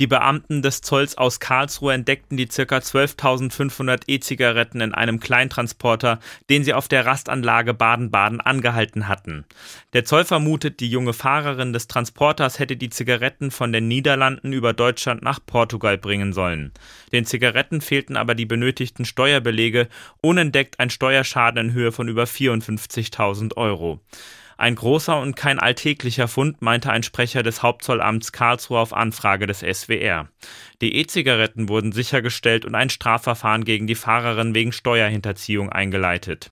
Die Beamten des Zolls aus Karlsruhe entdeckten die ca. 12.500 E-Zigaretten in einem Kleintransporter, den sie auf der Rastanlage Baden-Baden angehalten hatten. Der Zoll vermutet, die junge Fahrerin des Transporters hätte die Zigaretten von den Niederlanden über Deutschland nach Portugal bringen sollen. Den Zigaretten fehlten aber die benötigten Steuerbelege, unentdeckt ein Steuerschaden in Höhe von über 54.000 Euro. Ein großer und kein alltäglicher Fund, meinte ein Sprecher des Hauptzollamts Karlsruhe auf Anfrage des SWR. Die E-Zigaretten wurden sichergestellt und ein Strafverfahren gegen die Fahrerin wegen Steuerhinterziehung eingeleitet.